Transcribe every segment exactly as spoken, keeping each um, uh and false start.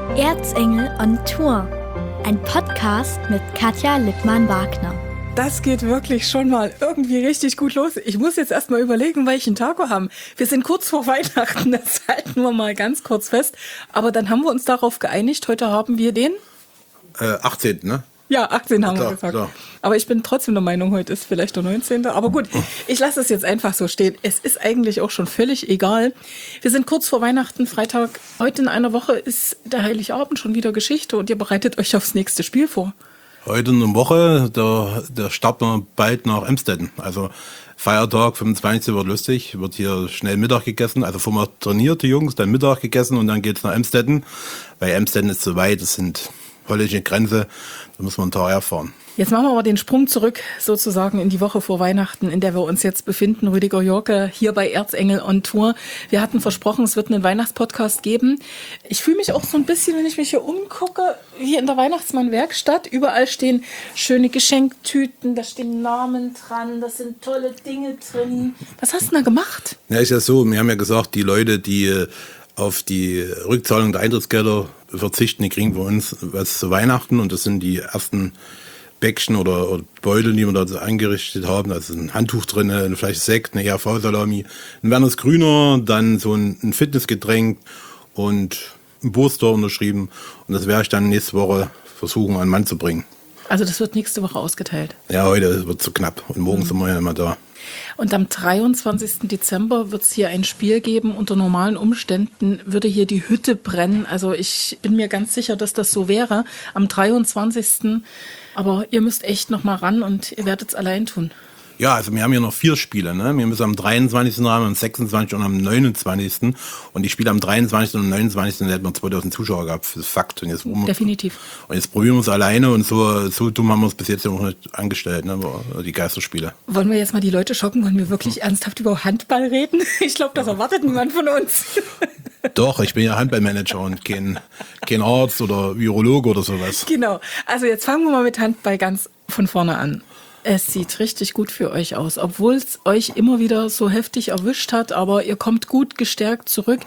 Erzengel on Tour, ein Podcast mit Katja Lippmann-Wagner. Das geht wirklich schon mal irgendwie richtig gut los. Ich muss jetzt erst mal überlegen, welchen Tag wir haben. Wir sind kurz vor Weihnachten, das halten wir mal ganz kurz fest. Aber dann haben wir uns darauf geeinigt, heute haben wir den... Äh, achtzehnten, ne? Ja, achtzehn haben klar, wir gesagt. klar. Aber ich bin trotzdem der Meinung, heute ist vielleicht der neunzehnte Aber gut, ich lasse es jetzt einfach so stehen. Es ist eigentlich auch schon völlig egal. Wir sind kurz vor Weihnachten, Freitag. Heute in einer Woche ist der Heiligabend schon wieder Geschichte und ihr bereitet euch aufs nächste Spiel vor. Heute in einer Woche, da, da starten wir bald nach Emstetten. Also Feiertag, fünfundzwanzigsten wird lustig, wird hier schnell Mittag gegessen. Also vorher trainiert die Jungs, dann Mittag gegessen und dann geht's nach Emstetten. Weil Emstetten ist zu weit, das sind holländische Grenze, da muss man einen Tag herfahren. Jetzt machen wir aber den Sprung zurück sozusagen in die Woche vor Weihnachten, in der wir uns jetzt befinden. Rüdiger Jorke hier bei Erzengel on Tour. Wir hatten versprochen, es wird einen Weihnachtspodcast geben. Ich fühle mich auch so ein bisschen, wenn ich mich hier umgucke, hier in der Weihnachtsmann-Werkstatt. Überall stehen schöne Geschenktüten, da stehen Namen dran, da sind tolle Dinge drin. Was hast du denn da gemacht? Ja, ist ja so, wir haben ja gesagt, die Leute, die auf die Rückzahlung der Eintrittsgelder verzichten, die kriegen bei uns was zu Weihnachten und das sind die ersten Päckchen oder, oder Beutel, die wir da eingerichtet haben. Da ist ein Handtuch drin, eine Flasche Sekt, eine E R V-Salami, ein Werners Grüner, dann so ein, ein Fitnessgetränk und ein Poster unterschrieben und das werde ich dann nächste Woche versuchen an den Mann zu bringen. Also das wird nächste Woche ausgeteilt? Ja, heute wird es zu knapp und morgen mhm. sind wir ja immer da. Und am dreiundzwanzigsten Dezember wird es hier ein Spiel geben. Unter normalen Umständen würde hier die Hütte brennen. Also ich bin mir ganz sicher, dass das so wäre am dreiundzwanzigsten Aber ihr müsst echt noch mal ran und ihr werdet es allein tun. Ja, also wir haben hier noch vier Spiele. Ne? Wir müssen am dreiundzwanzigsten haben, am sechsundzwanzigsten und am neunundzwanzigsten Und die Spiele am dreiundzwanzigsten und neunundzwanzigsten Da hätten wir zweitausend Zuschauer gehabt. Das ist Fakt. Und jetzt, Definitiv. Und jetzt probieren wir es alleine und so, so dumm haben wir es bis jetzt noch nicht angestellt, ne? Die Geisterspiele. Wollen wir jetzt mal die Leute schocken? Wollen wir wirklich ernsthaft über Handball reden? Ich glaube, das erwartet niemand von uns. Doch, ich bin ja Handballmanager und kein, kein Arzt oder Virologe oder sowas. Genau. Also jetzt fangen wir mal mit Handball ganz von vorne an. Es sieht richtig gut für euch aus, obwohl es euch immer wieder so heftig erwischt hat, aber ihr kommt gut gestärkt zurück.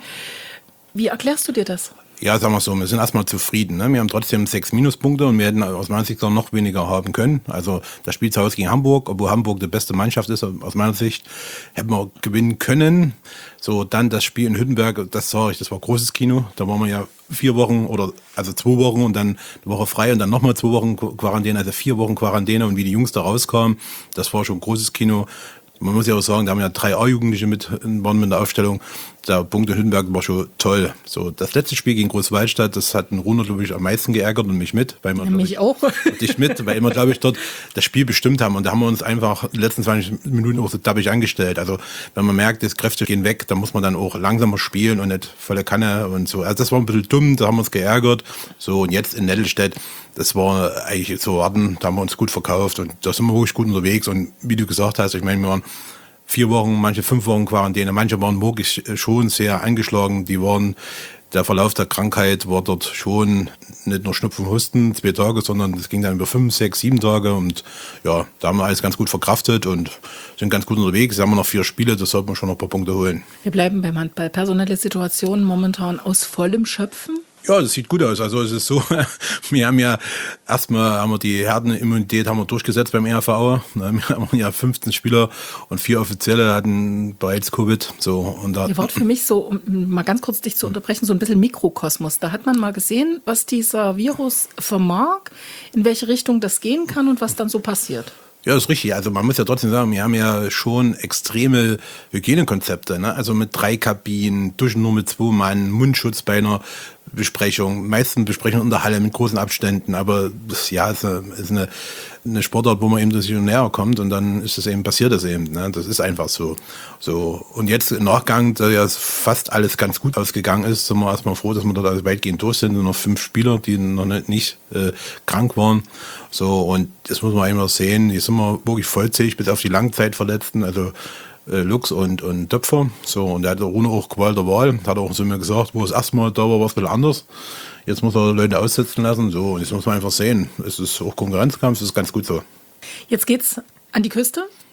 Wie erklärst du dir das? Ja, sagen wir so, wir sind erstmal zufrieden. Ne? Wir haben trotzdem sechs Minuspunkte und wir hätten aus meiner Sicht noch weniger haben können. Also das Spiel zu Hause gegen Hamburg, obwohl Hamburg die beste Mannschaft ist, aus meiner Sicht, hätten wir gewinnen können. So, dann das Spiel in Hüttenberg, das sage ich, das war großes Kino. Da waren wir ja vier Wochen oder also zwei Wochen und dann eine Woche frei und dann nochmal zwei Wochen Quarantäne, also vier Wochen Quarantäne und wie die Jungs da rauskamen, das war schon großes Kino. Man muss ja auch sagen, da haben ja drei A-Jugendliche mit, waren mit der Aufstellung. Der Punkt in Hüttenberg war schon toll. So, das letzte Spiel gegen Großwaldstadt, das hat den Runer, glaube ich, am meisten geärgert und mich mit. Weil wir, ja, mich ich, auch. Dich mit, weil wir, glaube ich, dort das Spiel bestimmt haben. Und da haben wir uns einfach die letzten zwanzig Minuten auch so tappig angestellt. Also, wenn man merkt, die Kräfte gehen weg, dann muss man dann auch langsamer spielen und nicht volle Kanne und so. Also, das war ein bisschen dumm, da haben wir uns geärgert. So, und jetzt in Nettelstedt, das war eigentlich so warten, da haben wir uns gut verkauft und da sind wir wirklich gut unterwegs. Und wie du gesagt hast, ich meine, wir waren vier Wochen, manche fünf Wochen Quarantäne, manche waren wirklich schon sehr angeschlagen. Die waren, der Verlauf der Krankheit war dort schon nicht nur Schnupfen, Husten, zwei Tage, sondern es ging dann über fünf, sechs, sieben Tage und ja, da haben wir alles ganz gut verkraftet und sind ganz gut unterwegs. Jetzt haben wir noch vier Spiele, das sollten wir schon noch ein paar Punkte holen. Wir bleiben beim Handball. Personelle Situation momentan aus vollem Schöpfen? Ja, das sieht gut aus. Also es ist so, wir haben ja erstmal haben wir die Herdenimmunität haben wir durchgesetzt beim E R V. Wir haben ja fünfzehn Spieler und vier Offizielle hatten bereits Covid. So, und da Ihr wart für mich so, um mal ganz kurz dich zu unterbrechen, so ein bisschen Mikrokosmos. Da hat man mal gesehen, was dieser Virus vermag, in welche Richtung das gehen kann und was dann so passiert. Ja, das ist richtig. Also man muss ja trotzdem sagen, wir haben ja schon extreme Hygienekonzepte, ne? Also mit drei Kabinen, Duschen nur mit zwei Mann, Mundschutz bei einer Besprechung, meisten Besprechungen in der Halle mit großen Abständen, aber das ja ist eine, ist eine, eine Sportart, wo man eben das näher kommt und dann ist es eben, passiert das eben, ne? Das ist einfach so. So. Und jetzt im Nachgang, da ja fast alles ganz gut ausgegangen ist, sind wir erstmal froh, dass wir dort also weitgehend durch sind und noch fünf Spieler, die noch nicht, nicht äh, krank waren. So, und das muss man immer sehen, hier sind wir wirklich vollzählig bis auf die Langzeitverletzten, also äh, Lux und, und Töpfer. So, und da hat der Rune auch Qual der Wahl, hat auch so mir gesagt, wo es erstmal da war, war es ein bisschen anders. Jetzt muss er Leute aussetzen lassen, so, und jetzt muss man einfach sehen, es ist auch Konkurrenzkampf, es ist ganz gut so. Jetzt geht's an die Küste.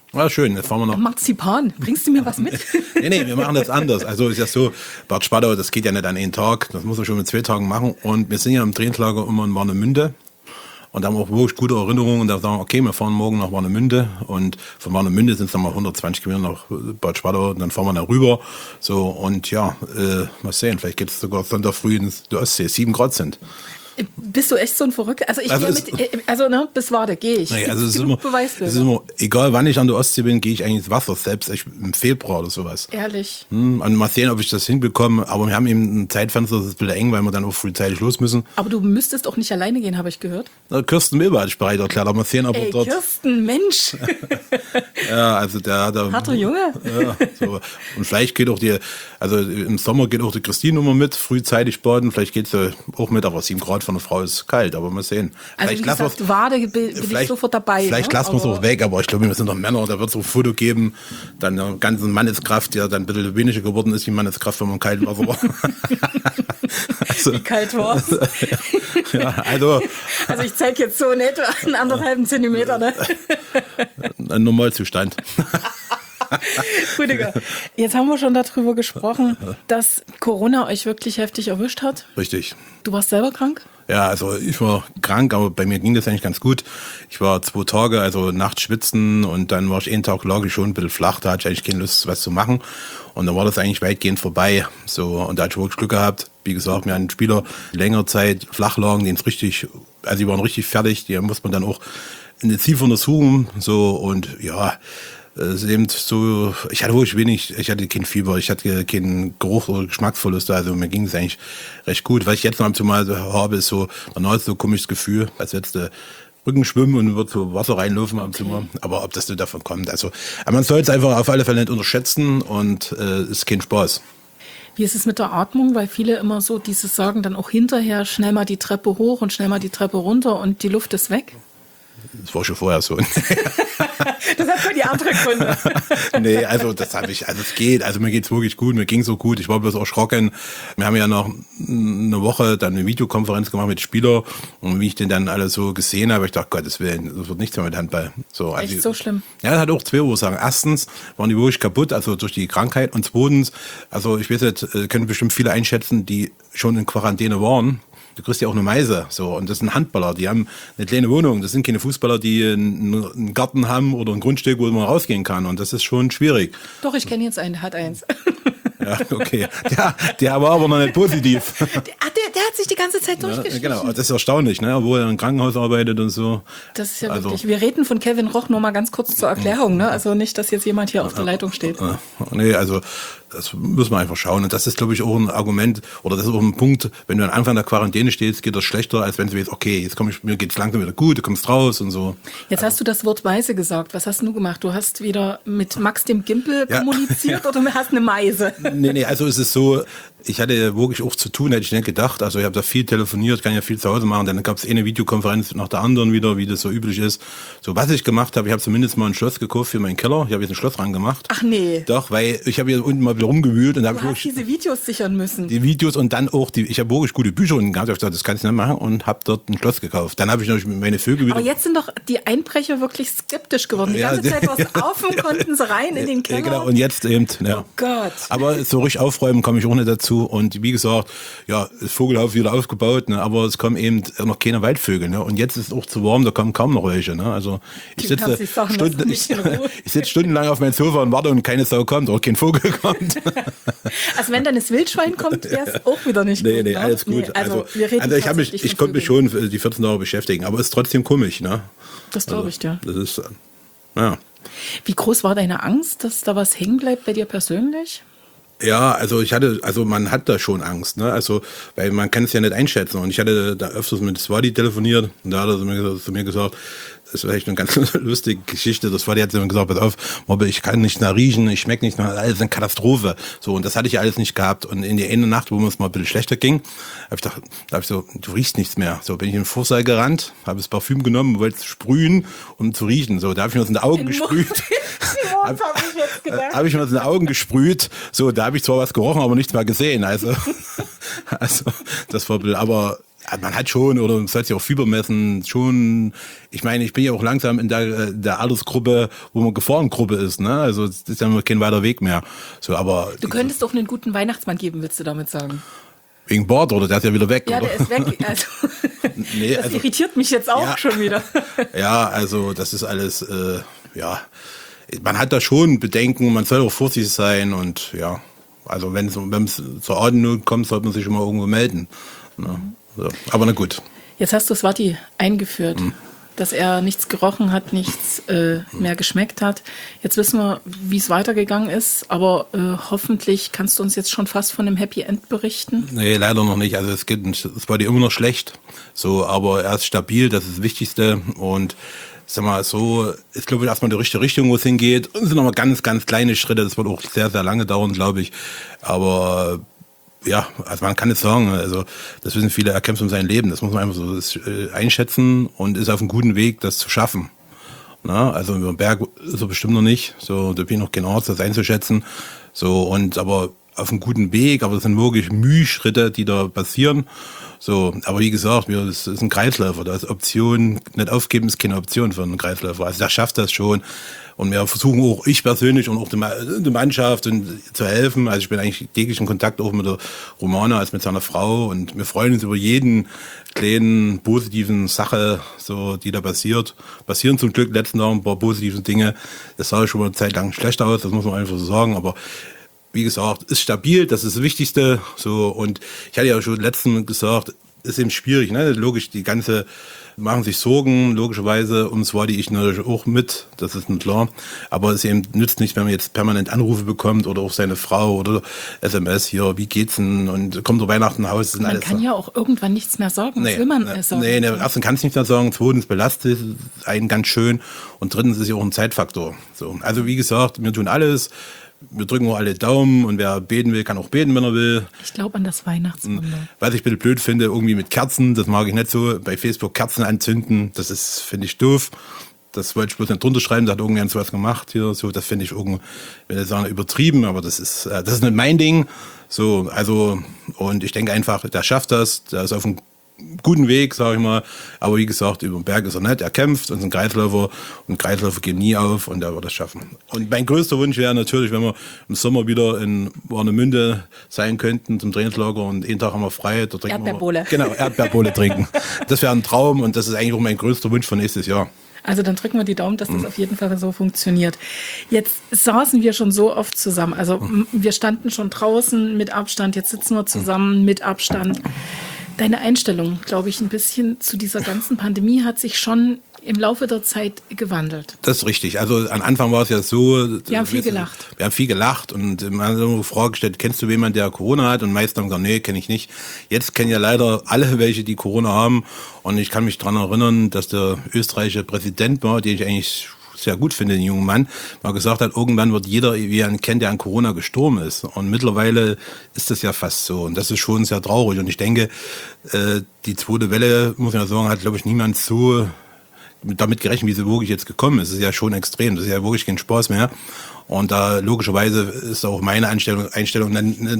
Ja, schön, jetzt fahren wir noch. Marzipan, bringst du mir was mit? nee, nee, wir machen das anders. Also ist ja so, Bad Spadau, das geht ja nicht an einen Tag, das muss man schon mit zwei Tagen machen. Und wir sind ja im Trainingslager immer in Warnemünde. Und da haben wir auch wirklich gute Erinnerungen. Und da sagen wir, okay, wir fahren morgen nach Warnemünde. Und von Warnemünde sind es dann mal hundertzwanzig Kilometer nach Bad Spadau. Und dann fahren wir da rüber. So, und ja, äh, mal sehen, vielleicht geht es sogar Sonntag früh ins Ostsee. Sieben Grad sind. Bist du echt so ein Verrückter? Also ich Also gehe es- mit, also ne, bis Warte gehe ich. Nee, also es ist, Genug immer, Beweisbilder. es ist immer, egal wann ich an der Ostsee bin, gehe ich eigentlich ins Wasser, selbst ich, im Februar oder sowas. Ehrlich. Hm, und mal sehen, ob ich das hinbekomme. Aber wir haben eben ein Zeitfenster, das ist ein bisschen eng, weil wir dann auch frühzeitig los müssen. Aber du müsstest auch nicht alleine gehen, habe ich gehört. Na, Kirsten Milber hat sich bereit erklärt, aber mal sehen, ob Ey, er dort... Kirsten, Mensch. Ja, also der hat da... Harter Junge. Ja, so. Und vielleicht geht auch die, also im Sommer geht auch die Christine immer mit, frühzeitig baden, vielleicht geht sie auch mit, aber sieben Grad von der Frau ist kalt, aber mal sehen. Also Vielleicht wie lassen gesagt, wir's- Wade bin ich Vielleicht, sofort dabei. vielleicht ne? lassen wir es Aber- auch weg, aber ich glaube, wir sind doch Männer, da wird es auch ein Foto geben, dann der ganzen Manneskraft, der dann ein bisschen weniger geworden ist, die Manneskraft, wenn man im kalten Wasser war. also, Wie kalt war's? ja, also Also ich zeige jetzt so in etwa einen anderthalben Zentimeter. Ne? ein Normalzustand. Rüdiger, jetzt haben wir schon darüber gesprochen, dass Corona euch wirklich heftig erwischt hat. Richtig. Du warst selber krank? Ja, also ich war krank, aber bei mir ging das eigentlich ganz gut. Ich war zwei Tage, also nachts schwitzen und dann war ich einen Tag, lag ich schon ein bisschen flach, da hatte ich eigentlich keine Lust, was zu machen. Und dann war das eigentlich weitgehend vorbei. So, und da hatte ich wirklich Glück gehabt. Wie gesagt, mir hatten Spieler längere Zeit flach lagen, denen es richtig, also die waren richtig fertig, die muss man dann auch intensiv untersuchen. So, und ja, es ist eben so, ich hatte wirklich wenig, ich hatte kein Fieber, ich hatte keinen Geruch oder Geschmacksverlust, also mir ging es eigentlich recht gut. Was ich jetzt noch ab und zu mal so habe, ist so, danach ist so ein komisches Gefühl, als jetzt äh, Rücken schwimmen und wird so Wasser reinlaufen ab und zu mal. Aber ob das nur davon kommt, also aber man soll es einfach auf alle Fälle nicht unterschätzen und es äh, ist kein Spaß. Wie ist es mit der Atmung? Weil viele immer so dieses sagen dann auch hinterher, schnell mal die Treppe hoch und schnell mal die Treppe runter und die Luft ist weg. Das war schon vorher so. Das hat für die andere Gründe. Nee, also das habe ich, also es geht, also mir geht's wirklich gut, mir ging's so gut, ich war bloß erschrocken. Wir haben ja noch eine Woche dann eine Videokonferenz gemacht mit Spielern und wie ich den dann alle so gesehen habe, ich dachte, Gottes Willen, das wird nichts mehr mit Handball. So, also, Echt so schlimm? Ja, das hat auch zwei Ursachen. Erstens waren die wirklich kaputt, also durch die Krankheit, und zweitens, also ich weiß nicht, äh, können bestimmt viele einschätzen, die schon in Quarantäne waren. Du kriegst ja auch eine Meise, so. Und das sind Handballer, die haben eine kleine Wohnung. Das sind keine Fußballer, die einen, einen Garten haben oder ein Grundstück, wo man rausgehen kann. Und das ist schon schwierig. Doch, ich kenne jetzt einen, der hat eins. Ja, okay. Der, der war aber noch nicht positiv. Der, der, der hat sich die ganze Zeit Ja, durchgeschlichen. genau, das ist erstaunlich, ne? Obwohl er im Krankenhaus arbeitet und so. Das ist ja Also- wirklich. Wir reden von Kevin Roch nur mal ganz kurz zur Erklärung, ne? Also nicht, dass jetzt jemand hier auf der Leitung steht. Äh, Nee, also das müssen wir einfach schauen. Und das ist, glaube ich, auch ein Argument, oder das ist auch ein Punkt, wenn du am Anfang der Quarantäne stehst, geht das schlechter, als wenn du weißt, okay, jetzt komm ich, mir geht's langsam wieder gut, du kommst raus und so. Jetzt hast du das Wort Meise gesagt. Was hast du gemacht? Du hast wieder mit Max dem Gimpel Ja. kommuniziert oder hast eine Meise? Nee, nee, also es ist so, ich hatte wirklich auch zu tun, hätte ich nicht gedacht. Also ich habe da viel telefoniert, kann ja viel zu Hause machen. Dann gab es eine Videokonferenz nach der anderen wieder, wie das so üblich ist. So, was ich gemacht habe, ich habe zumindest mal ein Schloss gekauft für meinen Keller. Ich habe jetzt ein Schloss dran gemacht. Ach nee. Doch, weil ich habe hier unten mal wieder rumgewühlt und da habe Du ich hast wirklich diese Videos sichern müssen. die Videos und dann auch die, ich habe wirklich gute Bücher unten gehabt. Ich habe gesagt, das kannst du nicht machen und habe dort ein Schloss gekauft. Dann habe ich natürlich meine Vögel wieder. Aber jetzt sind doch die Einbrecher wirklich skeptisch geworden. Die Ja, ganze Zeit war es offen, konnten sie rein in den Ja, Keller. genau, und jetzt eben, ja. Oh Gott. Aber so richtig aufräumen komme ich auch nicht dazu. Und wie gesagt, ja, das Vogelhaus wieder aufgebaut, ne, aber es kommen eben noch keine Waldvögel. Ne, und jetzt ist es auch zu warm, da kommen kaum noch welche. Ne, also ich Die sitze lassen sich Sachen Stunden, lassen, ich, nicht in Ruhe. ich sitze stundenlang auf meinem Sofa und warte und keine Sau kommt oder kein Vogel kommt. Also wenn dann das Wildschwein kommt, wäre es auch wieder nicht Nee, gut. nee, ne? alles gut. Nee, also, also, wir reden also ich, hab mich, tatsächlich ich von konnte mich Vögeln. schon die vierzehn Tage beschäftigen, aber es ist trotzdem komisch. Ne? Das glaube ich dir. Das ist, äh, ja. Wie groß war deine Angst, dass da was hängen bleibt bei dir persönlich? Ja, also ich hatte, also man hat da schon Angst, ne? Also, weil man kann es ja nicht einschätzen. Und ich hatte da öfters mit Swadi telefoniert und da hat er zu mir, zu mir gesagt, das ist echt eine ganz lustige Geschichte. Das Swadi hat zu mir gesagt, pass auf, Mobbe, ich kann nicht nach riechen, ich schmecke nicht nach, alles eine Katastrophe. So, und das hatte ich alles nicht gehabt. Und in der eine Nacht, wo mir es mal ein bisschen schlechter ging, habe ich gedacht, da habe ich so, du riechst nichts mehr. So, bin ich in den Vorsaal gerannt, habe das Parfüm genommen, wollte es sprühen, um zu riechen. So, da habe ich mir das in die Augen gesprüht. Was habe ich jetzt gedacht? Habe ich mir das in die Augen gesprüht. So, da habe ich zwar was gerochen, aber nichts mehr gesehen. Also, also das war, aber Man hat schon, oder man soll sich auch Fieber messen, schon, ich meine, ich bin ja auch langsam in der, der Altersgruppe, wo man Gefahrengruppe ist, ne? Also das ist ja kein weiter Weg mehr. So, aber du könntest doch einen guten Weihnachtsmann geben, willst du damit sagen? Wegen Bord, oder? Der ist ja wieder weg, ja, oder? Ja, der ist weg. Also, nee, das also, irritiert mich jetzt auch ja, schon wieder. Ja, also das ist alles, äh, ja, man hat da schon Bedenken, man soll auch vorsichtig sein und ja, also wenn es zur Ordnung kommt, sollte man sich schon mal irgendwo melden. Ne? So. Aber na gut. Jetzt hast du Swati eingeführt, hm. dass er nichts gerochen hat, nichts äh, mehr geschmeckt hat. Jetzt wissen wir, wie es weitergegangen ist, aber äh, hoffentlich kannst du uns jetzt schon fast von einem Happy End berichten. Nee, leider noch nicht. Also es geht, es war dir immer noch schlecht, so, aber er ist stabil, das ist das Wichtigste und sag mal so, ist glaube ich erstmal die richtige Richtung, wo es hingeht. Und es sind nochmal ganz, ganz kleine Schritte. Das wird auch sehr, sehr lange dauern, glaube ich. Aber ja, also man kann es sagen, also das wissen viele, er kämpft um sein Leben. Das muss man einfach so das, äh, einschätzen und ist auf einem guten Weg, das zu schaffen. Na, also über den Berg ist er bestimmt noch nicht. So, da bin ich noch kein Arzt, das einzuschätzen. So, und aber auf einem guten Weg, aber es sind wirklich Mühschritte, die da passieren. So, aber wie gesagt, wir, das ist ein Kreisläufer. Da ist Option, nicht aufgeben ist keine Option für einen Kreisläufer. Also der schafft das schon. Und wir versuchen auch, ich persönlich und auch die Mannschaft zu helfen. Also ich bin eigentlich täglich in Kontakt auch mit der Romana als mit seiner Frau. Und wir freuen uns über jeden kleinen positiven Sache, so, die da passiert. Passieren zum Glück letzten Jahr ein paar positive Dinge. Das sah schon mal eine Zeit lang schlecht aus, das muss man einfach so sagen. Aber wie gesagt, ist stabil, das ist das Wichtigste. So, und ich hatte ja schon letztens gesagt, ist eben schwierig, ne? Logisch, die ganze machen sich Sorgen, logischerweise, um Swati ich natürlich auch mit, das ist nicht klar. Aber es eben nützt nicht, wenn man jetzt permanent Anrufe bekommt oder auch seine Frau oder S M S hier, wie geht's denn und kommt der Weihnachten nach Hause. Man alles kann so. Ja auch irgendwann nichts mehr sagen, was nee, will man nee, sagen? Nee, nee, erstens kann es nichts mehr sagen, zweitens belastet einen ganz schön und drittens ist ja auch ein Zeitfaktor. So, also wie gesagt, wir tun alles. Wir drücken auch alle Daumen und wer beten will, kann auch beten, wenn er will. Ich glaube an das Weihnachtswunder. Was ich ein bisschen blöd finde, irgendwie mit Kerzen, das mag ich nicht so. Bei Facebook Kerzen anzünden, das ist, finde ich, doof. Das wollte ich bloß nicht drunter schreiben, da hat irgendjemand sowas gemacht hier, so. Das finde ich irgendwie, wenn ich sagen, übertrieben, aber das ist, das ist nicht mein Ding. So, also, und ich denke einfach, der schafft das, der ist auf einem guten Weg, sage ich mal. Aber wie gesagt, über den Berg ist er nicht. Er kämpft und ist ein Kreisläufer. Und Kreisläufer gehen nie auf und er wird das schaffen. Und mein größter Wunsch wäre natürlich, wenn wir im Sommer wieder in Warnemünde sein könnten zum Trainingslager und jeden Tag haben wir frei. Da trinken Erdbeerbohle. Wir, genau, Erdbeerbohle trinken. Das wäre ein Traum und das ist eigentlich auch mein größter Wunsch für nächstes Jahr. Also dann drücken wir die Daumen, dass das mhm. auf jeden Fall so funktioniert. Jetzt saßen wir schon so oft zusammen. Also mhm. wir standen schon draußen mit Abstand. Jetzt sitzen wir zusammen mit Abstand. Deine Einstellung, glaube ich, ein bisschen zu dieser ganzen Pandemie hat sich schon im Laufe der Zeit gewandelt. Das ist richtig. Also am Anfang war es ja so. Wir haben viel gelacht. Wir haben viel gelacht und man hat immer eine Frage gestellt, kennst du jemanden, der Corona hat? Und meist haben gesagt, nee, kenne ich nicht. Jetzt kennen ja leider alle welche, die Corona haben. Und ich kann mich daran erinnern, dass der österreichische Präsident war, den ich eigentlich sehr gut finde, den jungen Mann, mal gesagt hat, irgendwann wird jeder, wie er ihn kennt, der an Corona gestorben ist. Und mittlerweile ist das ja fast so. Und das ist schon sehr traurig. Und ich denke, äh, die zweite Welle, muss man ja sagen, hat, glaube ich, niemand so damit gerechnet, wie sie wirklich jetzt gekommen ist. Das ist ja schon extrem. Das ist ja wirklich kein Spaß mehr. Und da logischerweise ist auch meine Einstellung, Einstellung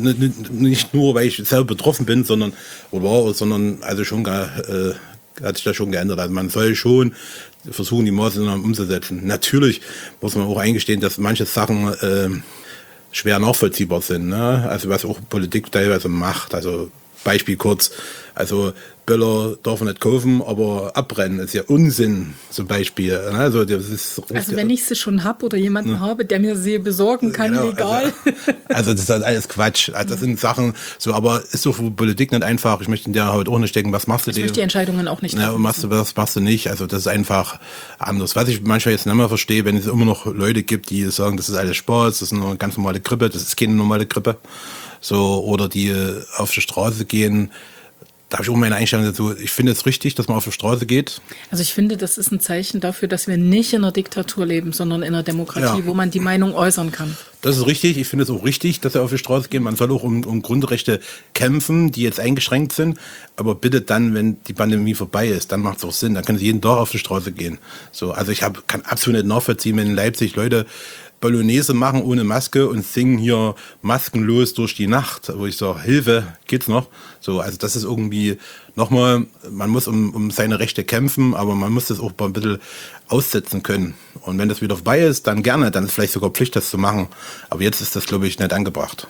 nicht nur, weil ich selber betroffen bin, sondern, oder, sondern also schon gar, äh, hat sich das schon geändert. Also man soll schon versuchen, die Maßnahmen umzusetzen. Natürlich muss man auch eingestehen, dass manche Sachen äh, schwer nachvollziehbar sind. Ne? Also was auch Politik teilweise macht. Also Beispiel kurz, also Böller darf man nicht kaufen, aber abbrennen ist ja Unsinn zum Beispiel. Also, das ist, also wenn ich sie schon habe oder jemanden ja. habe, der mir sie besorgen kann, genau, legal. Also, also das ist halt alles Quatsch. Also das sind Sachen so, aber ist doch für Politik nicht einfach. Ich möchte in der heute auch nicht stecken, was machst du ich dir? Ich möchte die Entscheidungen auch nicht treffen. Ja, machst du, was machst du nicht? Also das ist einfach anders. Was ich manchmal jetzt nicht mehr verstehe, wenn es immer noch Leute gibt, die sagen, das ist alles Spaß, das ist eine ganz normale Grippe, das ist keine normale Grippe. So, oder die auf die Straße gehen. Da habe ich auch meine Einstellung dazu. Ich finde es richtig, dass man auf die Straße geht. Also ich finde, das ist ein Zeichen dafür, dass wir nicht in einer Diktatur leben, sondern in einer Demokratie, ja. wo man die Meinung äußern kann. Das ist richtig. Ich finde es auch richtig, dass wir auf die Straße gehen. Man soll auch um, um Grundrechte kämpfen, die jetzt eingeschränkt sind. Aber bitte dann, wenn die Pandemie vorbei ist, dann macht es auch Sinn. Dann können Sie jeden Tag auf die Straße gehen. So, also ich hab, kann absolut nicht nachvollziehen, wenn in Leipzig Leute Bolognese machen ohne Maske und singen hier maskenlos durch die Nacht, wo ich sage, Hilfe, geht's noch? So, also das ist irgendwie nochmal, man muss um, um seine Rechte kämpfen, aber man muss das auch ein bisschen aussetzen können. Und wenn das wieder vorbei ist, dann gerne, dann ist vielleicht sogar Pflicht, das zu machen. Aber jetzt ist das, glaube ich, nicht angebracht.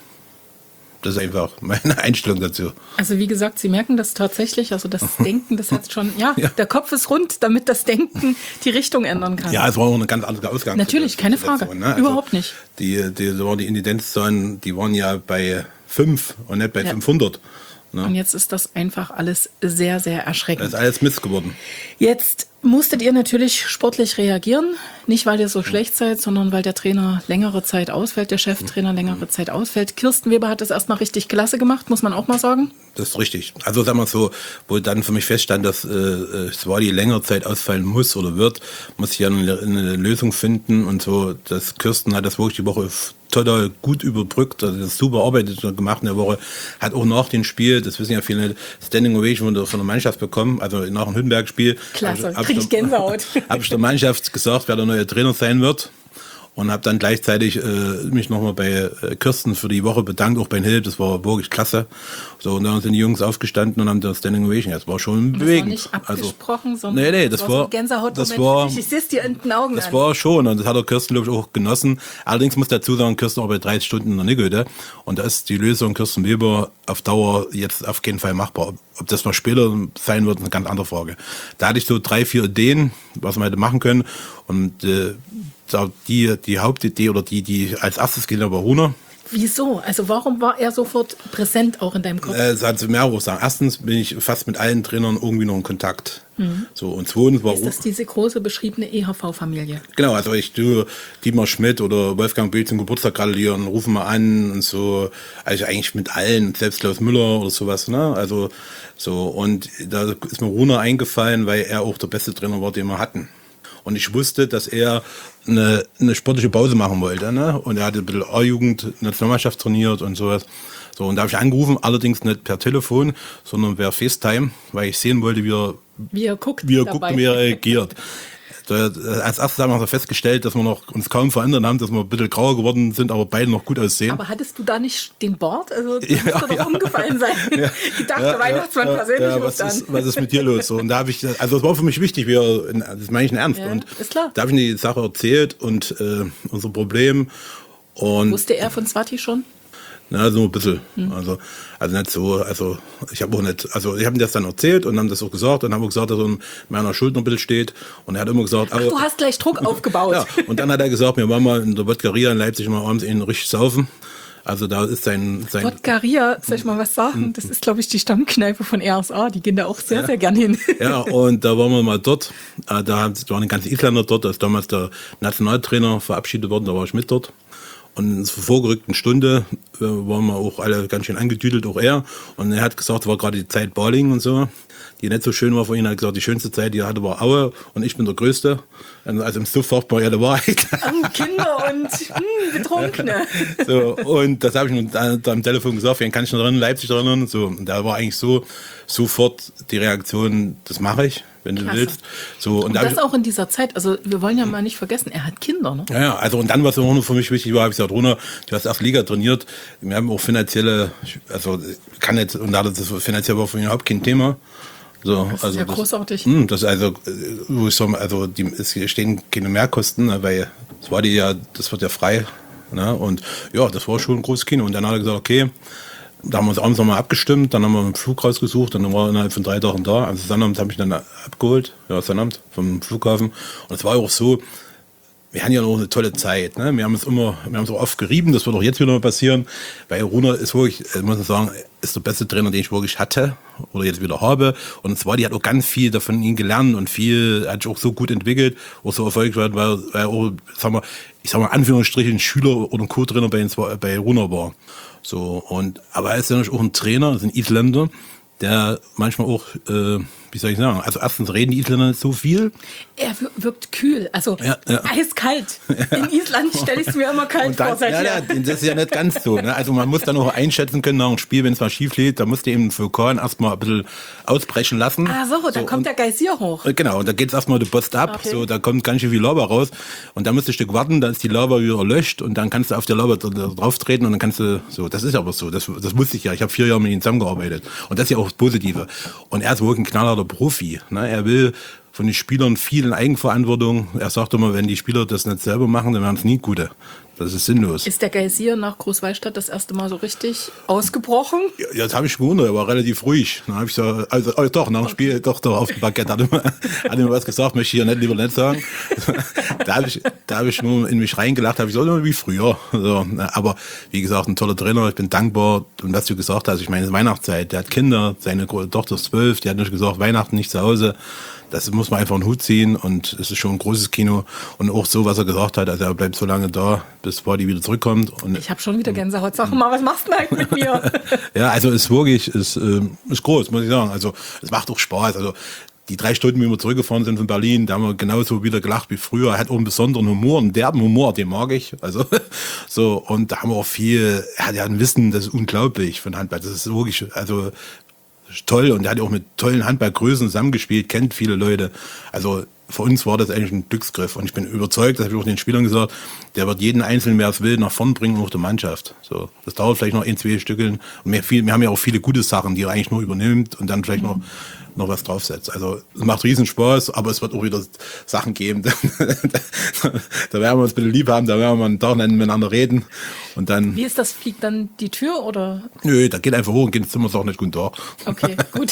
Das ist einfach meine Einstellung dazu. Also wie gesagt, Sie merken das tatsächlich, also das Denken, das hat schon, ja, ja, der Kopf ist rund, damit das Denken die Richtung ändern kann. Ja, es war auch eine ganz andere Ausgangsposition. Natürlich, keine Frage, ne? Also überhaupt nicht. Die, die, die Inzidenzzahlen, die waren ja bei fünf und nicht bei ja. fünfhundert. Ne? Und jetzt ist das einfach alles sehr, sehr erschreckend. Das ist alles Mist geworden. Jetzt musstet ihr natürlich sportlich reagieren, nicht weil ihr so schlecht seid, sondern weil der Trainer längere Zeit ausfällt, der Cheftrainer längere Zeit ausfällt. Kirsten Weber hat das erstmal richtig klasse gemacht, muss man auch mal sagen. Das ist richtig. Also sagen wir so, wo dann für mich feststand, dass äh, Swati längere Zeit ausfallen muss oder wird, muss ich ja eine, eine Lösung finden und so. Das Kirsten hat das wirklich die Woche total gut überbrückt, also das super Arbeit gemacht in der Woche, hat auch nach dem Spiel, das wissen ja viele, Standing Ovation von der Mannschaft bekommen, also nach dem Hüttenberg-Spiel. Klasse, krieg ich Gänsehaut. Habe ich der Mannschaft gesagt, wer der neue Trainer sein wird. Und habe dann gleichzeitig äh, mich nochmal bei äh, Kirsten für die Woche bedankt, auch bei Hilb, das war wirklich klasse. So, und dann sind die Jungs aufgestanden und haben das Standing Ovation. Das war schon bewegend. Das war nicht abgesprochen, also, sondern nee, nee, das, das war, war so ein Gänsehaut. das war, ich sehe es dir in den Augen Das an. war schon und das hat der Kirsten, glaube ich, auch genossen. Allerdings muss dazu sagen, Kirsten arbeitet dreißig Stunden in der Niggöde und da ist die Lösung Kirsten Weber auf Dauer jetzt auf keinen Fall machbar. Ob das mal später sein wird, ist eine ganz andere Frage. Da hatte ich so drei, vier Ideen, was wir hätte machen können und äh, die, die Hauptidee oder die, die als erstes geht, war Runa. Wieso? Also warum war er sofort präsent auch in deinem Kopf? Es hat mehrere Sachen. Erstens bin ich fast mit allen Trainern irgendwie noch in Kontakt. Mhm. So, und zweitens war ist das diese große beschriebene E H V-Familie? Genau, also ich tue Dietmar Schmidt oder Wolfgang Bild zum Geburtstag gratulieren, rufen mal an und so. Also eigentlich mit allen, selbst Klaus Müller oder sowas. Ne? Also so, und da ist mir Runa eingefallen, weil er auch der beste Trainer war, den wir hatten. Und ich wusste, dass er eine, eine sportliche Pause machen wollte. Ne? Und er hatte ein bisschen A-Jugend, Nationalmannschaft trainiert und sowas. So, und da habe ich angerufen, allerdings nicht per Telefon, sondern per FaceTime, weil ich sehen wollte, wie er, wie er guckt, wie er, guckt, wie er reagiert. Als erstes haben wir festgestellt, dass wir noch uns kaum verändert haben, dass wir ein bisschen grauer geworden sind, aber beide noch gut aussehen. Aber hattest du da nicht den Bart? Also das ja, müsste doch ja, umgefallen sein. Ja, ich dachte, ja, der Weihnachtsmann ja, persönlich ja, was, ist, was ist mit dir los? So, und da habe ich, also das war für mich wichtig, wir, das meine ich in Ernst. Ja, und ist klar. Da habe ich ihm die Sache erzählt und äh, unser Problem. Und wusste er von Swati schon? Na, so ein bisschen. Hm. Also, also nicht so, also ich habe auch nicht, also ich habe ihm das dann erzählt und haben das auch gesagt und haben auch gesagt, dass er in meiner Schuld noch ein bisschen steht. Und er hat immer gesagt, ach, aber, du hast gleich Druck aufgebaut. Ja, und dann hat er gesagt, wir wollen mal in der Wodkaria in Leipzig mal abends ihn richtig saufen. Also da ist sein... sein Wodkaria, soll ich mal was sagen? Das ist, glaube ich, die Stammkneipe von R S A. Die gehen da auch sehr, ja. sehr gern hin. Ja, und da waren wir mal dort. Da waren die ganzen Isländer dort. Da ist damals der Nationaltrainer verabschiedet worden. Da war ich mit dort. Und in zur vorgerückten Stunde äh, waren wir auch alle ganz schön angetüdelt, auch er. Und er hat gesagt, es war gerade die Zeit Baling und so, die nicht so schön war für ihn. Er hat gesagt, die schönste Zeit, die er hatte, war Aue und ich bin der Größte. Also im Suff sagt man ja die Wahrheit. Oh, Kinder und hm, Betrunkene. So, und das habe ich nun da, da am Telefon gesagt, wen kann ich noch erinnern, Leipzig erinnern. So, und da war eigentlich so sofort die Reaktion, das mache ich, wenn du Klasse. willst. So, und, und da das ich, auch in dieser Zeit, also wir wollen ja mal nicht vergessen, er hat Kinder, ne? Ja, ja, also und dann, was auch noch für mich wichtig war, habe ich gesagt, Runa, du hast erst Liga trainiert, wir haben auch finanzielle, also kann nicht, und da das finanziell war für mich überhaupt kein Thema. So, das ist also ja das, großartig. Mh, das also, wo ich sag, also die, es stehen keine Mehrkosten, ne, weil das war die ja, das wird ja frei. Ne, und ja, das war schon ein großes Kino. Und dann hat er gesagt, okay, da haben wir uns abends nochmal abgestimmt, dann haben wir einen Flug rausgesucht, dann war er innerhalb von drei Tagen da. Also Sonnabend habe ich dann abgeholt, ja, Sonnabend vom Flughafen. Und es war auch so, wir hatten ja noch eine tolle Zeit. Ne? Wir haben es immer, wir haben es auch oft gerieben, das wird auch jetzt wieder mal passieren. Weil Runa ist wirklich, muss ich sagen, ist der beste Trainer, den ich wirklich hatte oder jetzt wieder habe. Und zwar, die hat auch ganz viel davon ihn gelernt und viel hat sich auch so gut entwickelt, auch so erfolgreich, weil, weil er auch, sag mal, ich sag mal, Anführungsstrichen, Schüler oder ein Co-Trainer bei, bei Runa war. So, und, aber er ist ja natürlich auch ein Trainer, ist ein Isländer, der manchmal auch, äh, wie soll ich sagen, also erstens reden die Isländer nicht so viel. Er wirkt kühl, also ja, ja. eiskalt. In Island stelle ich es mir immer kalt dann, vor. Seit ja, ja, das ist ja nicht ganz so. Ne? Also man muss dann auch einschätzen können nach einem Spiel, wenn es mal schief geht, da musst du eben den Vulkan erstmal ein bisschen ausbrechen lassen. Ah so, da so, kommt der Geysir hoch. Genau, und da geht es erstmal, du Post ab, okay. So, da kommt ganz schön viel Lava raus und dann musst du ein Stück warten, dann ist die Lava wieder erlöscht und dann kannst du auf der Lava drauf treten und dann kannst du, so, das ist aber so, das, das wusste ich ja, ich habe vier Jahre mit ihm zusammengearbeitet und das ist ja auch das Positive. Und er ist wirklich ein knallharter Profi, ne? Er will von den Spielern viel in Eigenverantwortung. Er sagt immer, wenn die Spieler das nicht selber machen, dann werden es nie gute. Das ist sinnlos. Ist der Geysir nach Großwallstadt das erste Mal so richtig ausgebrochen? Ja, das habe ich gewundert, er war relativ ruhig. Dann habe ich so, also, also doch, nach dem Spiel, okay. doch, doch, auf dem Parkett hat er mir, hat mir was gesagt, möchte ich hier nicht, lieber nicht sagen. Da habe ich, da habe ich nur in mich reingelacht, habe ich so, wie früher. So, aber wie gesagt, ein toller Trainer, ich bin dankbar. Und was du gesagt hast, ich meine, Weihnachtszeit, der hat Kinder, seine Tochter ist zwölf, die hat nicht gesagt, Weihnachten nicht zu Hause. Das muss man einfach einen Hut ziehen und es ist schon ein großes Kino. Und auch so, was er gesagt hat, also er bleibt so lange da, bis Vardy wieder zurückkommt. Und ich habe schon wieder Gänsehaut. Sag mal, was machst du denn eigentlich mit mir? Ja, also ist wirklich, ist, äh, ist groß, muss ich sagen. Also es macht auch Spaß. Also die drei Stunden, wie wir zurückgefahren sind von Berlin, da haben wir genauso wieder gelacht wie früher. Er hat auch einen besonderen Humor, einen derben Humor, den mag ich. Also so, und da haben wir auch viel, er hat ja ein Wissen, das ist unglaublich von Handball. Das ist wirklich, also toll, und er hat auch mit tollen Handballgrößen zusammengespielt, kennt viele Leute. Also für uns war das eigentlich ein Glücksgriff und ich bin überzeugt, das habe ich auch den Spielern gesagt, der wird jeden Einzelnen, wer es will, nach vorn bringen, auch der Mannschaft. So, das dauert vielleicht noch ein, zwei Stückeln und wir, viel, wir haben ja auch viele gute Sachen, die er eigentlich nur übernimmt und dann vielleicht noch noch was draufsetzt. Also es macht riesen Spaß, aber es wird auch wieder Sachen geben. Da werden wir uns ein bisschen lieb haben, da werden wir einen Tag miteinander reden. Und dann. Wie ist das? Fliegt dann die Tür oder? Nö, da geht einfach hoch und geht ins Zimmer und sagt nicht guten Tag. Okay, gut.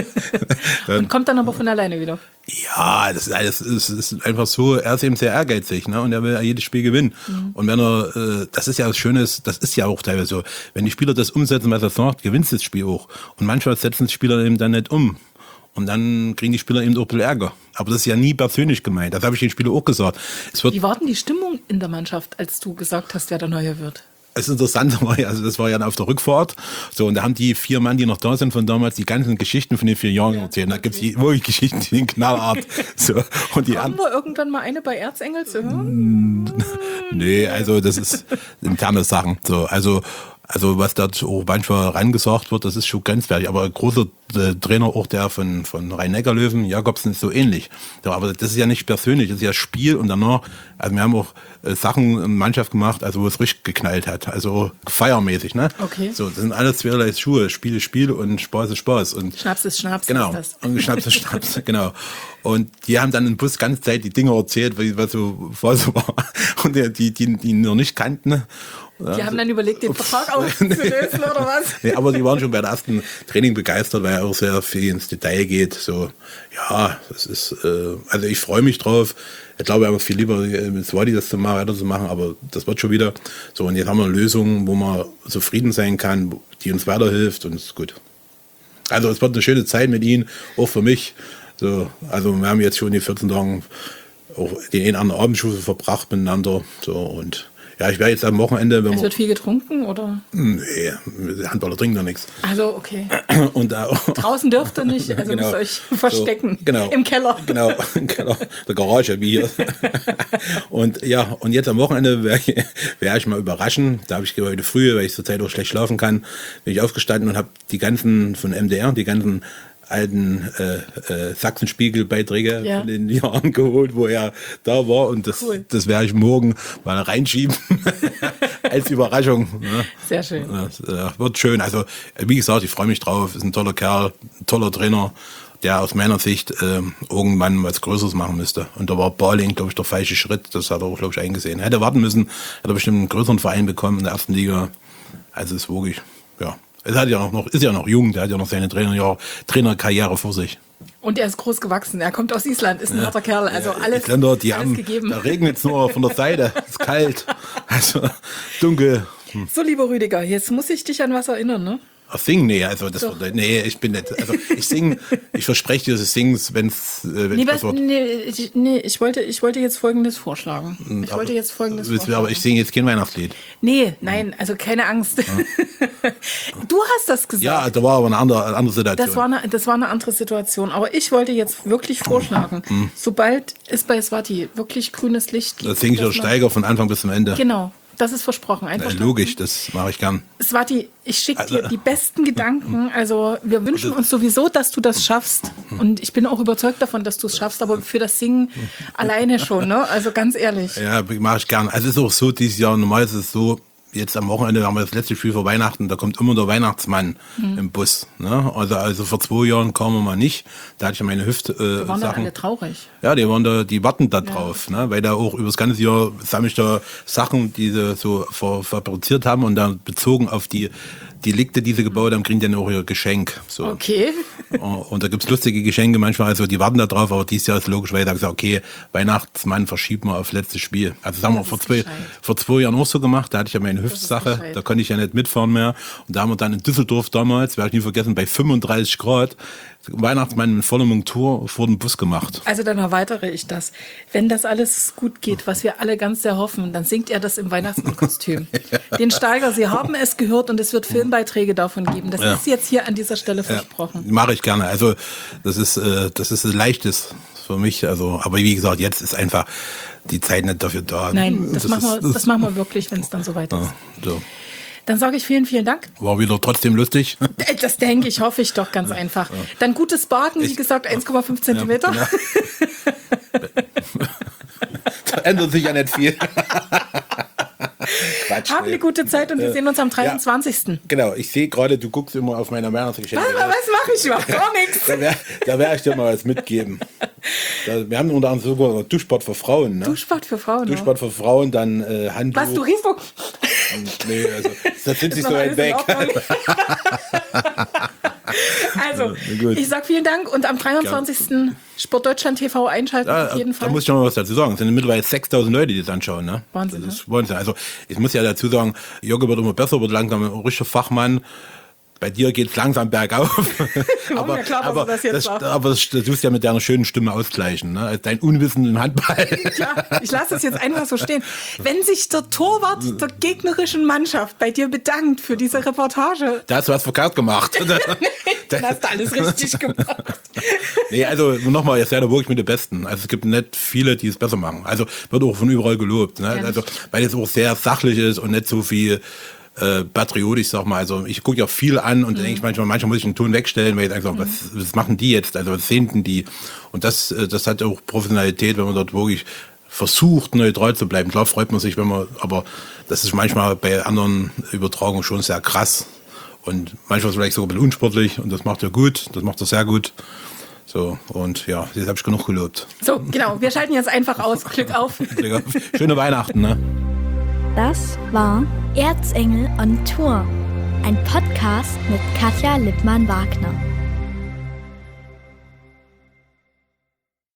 Und kommt dann aber von alleine wieder. Ja, das ist, das ist, das ist einfach so, er ist eben sehr ehrgeizig, ne? Und er will jedes Spiel gewinnen. Mhm. Und wenn er, äh, das ist ja das Schöne, das ist ja auch teilweise so, wenn die Spieler das umsetzen, was er sagt, gewinnst du das Spiel auch. Und manchmal setzen die Spieler eben dann nicht um. Und dann kriegen die Spieler eben auch ein bisschen Ärger. Aber das ist ja nie persönlich gemeint. Das habe ich den Spielern auch gesagt. Es wird Wie war denn die Stimmung in der Mannschaft, als du gesagt hast, wer der Neue wird? Das Interessante war ja, also das war ja auf der Rückfahrt. So, und da haben die vier Mann, die noch da sind von damals, die ganzen Geschichten von den vier Jahren ja, erzählt. Da okay. gibt es wirklich Geschichten, die sind knallhart. So, und die Haben wir irgendwann mal eine bei Erzengel zu hören? Nee, also das ist interne Sachen. So, also Also was da auch manchmal rangesagt wird, das ist schon grenzwertig. Aber ein großer äh, Trainer, auch der von, von Rhein-Neckar-Löwen, Jakobsen, ist so ähnlich. Ja, aber das ist ja nicht persönlich, das ist ja Spiel und danach, also wir haben auch äh, Sachen in Mannschaft gemacht, also wo es richtig geknallt hat, also feiermäßig, ne? Okay. So, das sind alles zweierlei Schuhe, Spiel ist Spiel und Spaß ist Spaß. Und Schnaps ist Schnaps, genau, ist das. Und Schnaps ist Schnaps, genau. Und die haben dann im Bus ganze Zeit die Dinge erzählt, was so, was so war. Und die, die, die, die noch nicht kannten. Die haben dann überlegt, den Vertrag aufzulösen oder was? Nee, aber die waren schon bei der ersten Training begeistert, weil er auch sehr viel ins Detail geht. So, ja, das ist, äh, also ich freue mich drauf. Ich glaube, er hat viel lieber mit Vardy das zu machen, weiterzumachen, aber das wird schon wieder. So, und jetzt haben wir eine Lösung, wo man zufrieden sein kann, die uns weiterhilft und ist gut. Also es wird eine schöne Zeit mit ihnen, auch für mich. So, also wir haben jetzt schon die vierzehn Tagen auch den einen anderen Abendschuss verbracht miteinander. So, und ja, ich werde jetzt am Wochenende... Wenn es wird viel getrunken, oder? Nee, Handballer trinken doch nichts. Also, okay. Und, äh, Draußen dürft ihr nicht, also genau, müsst ihr euch verstecken. So, genau. Im Keller. Genau, im Keller, der Garage, wie hier. Und ja, und jetzt am Wochenende werde ich, werd ich mal überraschen. Da habe ich heute früh, weil ich zurzeit auch schlecht schlafen kann, bin ich aufgestanden und habe die ganzen von M D R, die ganzen alten äh, äh, Sachsenspiegel-Beiträge ja. von den Jahren geholt, wo er da war. Und das, cool. das werde ich morgen mal reinschieben als Überraschung. Ne? Sehr schön. Das äh, wird schön. Also wie gesagt, ich freue mich drauf. Ist ein toller Kerl, ein toller Trainer, der aus meiner Sicht äh, irgendwann was Größeres machen müsste. Und da war Balling, glaube ich, der falsche Schritt. Das hat er auch, glaube ich, eingesehen. Er hätte warten müssen, hätte er bestimmt einen größeren Verein bekommen in der ersten Liga. Also ist wirklich, ja. Es hat ja noch, ist ja noch jung, der hat ja noch seine Trainer, Trainerkarriere vor sich. Und er ist groß gewachsen, er kommt aus Island, ist ein ja. harter Kerl, also ja, alles, Isländer, die alles haben, gegeben. Da regnet es nur von der Seite, es ist kalt, also dunkel. So, lieber Rüdiger, jetzt muss ich dich an was erinnern, ne? Ach, singen? Nee, also das Doch. wird, nee, ich bin nicht. Also ich singe, ich verspreche dir, ich singe, wenn's, äh, wenn Nee, das was, wird. nee, ich, nee ich, wollte, ich wollte jetzt Folgendes vorschlagen. Ich wollte jetzt Folgendes aber, vorschlagen. aber ich singe jetzt kein Weihnachtslied. Nee, nein, also keine Angst. Du hast das gesagt. Ja, da war aber eine andere, eine andere Situation. Das war, eine, das war eine andere Situation. Aber ich wollte jetzt wirklich vorschlagen, sobald es bei Swati wirklich grünes Licht gibt. Da singe ich dass der man- Steiger von Anfang bis zum Ende. Genau, das ist versprochen. Einfach Äh, logisch, das mache ich gern. Swati, ich schicke dir Also- die besten Gedanken. Also wir wünschen uns sowieso, dass du das schaffst. Und ich bin auch überzeugt davon, dass du es schaffst. Aber für das Singen alleine schon, ne? Also ganz ehrlich. Ja, mache ich gern. Also es ist auch so, dieses Jahr, normal ist es so, jetzt am Wochenende haben wir das letzte Spiel vor Weihnachten, da kommt immer der Weihnachtsmann Mhm. im Bus. Ne? Also, also vor zwei Jahren kamen wir mal nicht. Da hatte ich ja meine Hüft Wir äh, waren dann Sachen. alle traurig. Ja, die waren da, die warten da drauf, ne? Weil da auch über das ganze Jahr sammle ich da Sachen, die sie so ver, fabriziert haben und dann bezogen auf die Delikte, die sie gebaut haben, kriegen die dann auch ihr Geschenk. So. Okay. Und da gibt's lustige Geschenke manchmal, also die warten da drauf, aber dieses Jahr ist logisch, weil ich da gesagt, okay, Weihnachtsmann verschieben wir auf letztes Spiel. Also das haben wir Das vor ist zwei, gescheit. vor zwei Jahren auch so gemacht, da hatte ich ja meine ist Hüftsache, gescheit. da konnte ich ja nicht mitfahren mehr. Und da haben wir dann in Düsseldorf damals, werde ich nie vergessen, bei fünfunddreißig Grad, Weihnachtsmann mit voller Montur vor dem Bus gemacht. Also dann erweitere ich das. Wenn das alles gut geht, was wir alle ganz sehr hoffen, dann singt er das im Weihnachtsmannkostüm. Den Steiger, Sie haben es gehört und es wird Filmbeiträge davon geben. Das Ja. ist jetzt hier an dieser Stelle versprochen. Mache ich gerne. Also das ist, äh, das ist ein leichtes für mich. Also, aber wie gesagt, jetzt ist einfach die Zeit nicht dafür da. Nein, das, machen, ist, wir, das machen wir wirklich, wenn es dann soweit ist. ja, so. Dann sage ich vielen, vielen Dank. War wieder trotzdem lustig. Äh, Das denke ich, hoffe ich doch ganz einfach. Dann gutes Baden, wie Ich- gesagt, eins Komma fünf Zentimeter. Ja. Da ändert sich ja nicht viel. Quatsch, Haben nee. eine gute Zeit und wir sehen uns am dreiundzwanzigsten Genau, ich sehe gerade, du guckst immer auf meine Weihnachtsgeschenke. Was, was mache ich überhaupt? Gar nichts. Da werde da wär ich dir mal was mitgeben. Da, wir haben unter anderem sogar Duschbad für Frauen. Ne? Duschbad für Frauen. ne? Duschbad für Frauen, dann äh, Handtuch. Was, du riechst doch. Nee, also, das sind sie Ist so noch weit alles in weg. Ordnung? Also, gut. ich sag vielen Dank und am dreiundzwanzigsten Sportdeutschland T V einschalten Ja, auf jeden da Fall. muss ich noch was dazu sagen. Es sind mittlerweile sechstausend Leute, die das anschauen. Ne? Wahnsinn, Das ist Wahnsinn. Also ich muss ja dazu sagen, Jürgen wird immer besser, wird langsam ein richtiger Fachmann. Bei dir geht's langsam bergauf. aber, mir klar, dass aber, du das jetzt das, sagst. aber das, das tust du ja mit deiner schönen Stimme ausgleichen. Ne? Als dein Unwissen im Handball. Klar, ich lasse es jetzt einfach so stehen. Wenn sich der Torwart der gegnerischen Mannschaft bei dir bedankt für diese Reportage, Da hast du was verkehrt gemacht. dann hast du alles richtig gemacht. Nee, also nochmal, ihr seid da wirklich mit den Besten. Also es gibt nicht viele, die es besser machen. Also wird auch von überall gelobt. Ne? Ja, Also weil es auch sehr sachlich ist und nicht so viel äh, patriotisch, sag mal. Also ich gucke ja auch viel an und dann denke ich manchmal, manchmal muss ich einen Ton wegstellen, weil ich denke, was, was machen die jetzt? Also was sehen denn die? Und das, äh, das hat auch Professionalität, wenn man dort wirklich versucht, neutral zu bleiben. Klar freut man sich, wenn man, aber das ist manchmal bei anderen Übertragungen schon sehr krass. Und manchmal vielleicht sogar ein bisschen unsportlich und das macht er gut, das macht er sehr gut. So, und ja, jetzt habe ich genug gelobt. So, genau, wir schalten jetzt einfach aus. Glück auf. Schöne Weihnachten, ne? Das war Erzengel on Tour, ein Podcast mit Katja Lippmann-Wagner.